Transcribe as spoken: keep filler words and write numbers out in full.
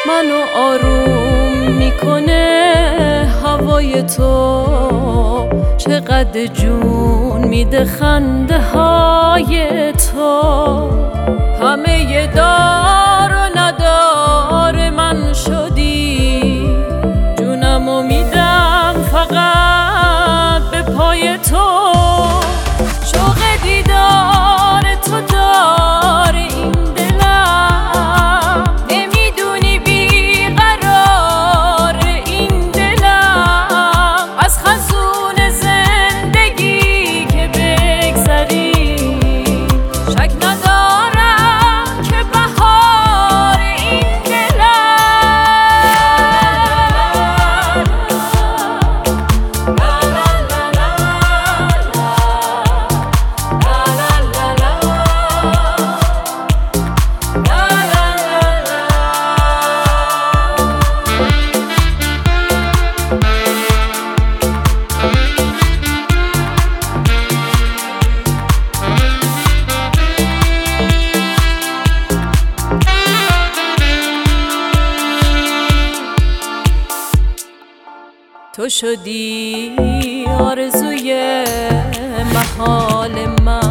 منو آروم میکنه هوای تو، چقدر جون میده خنده های تو. همه دار و ندار من شدی، جونمو میدم فقط به پای تو. شوق دیدار تو دار این دلم، نمیدونی بیقرار این دلم. از خزون زندگی که بگذری شک ندارم که بهار این تو شدی آرزوی محال من.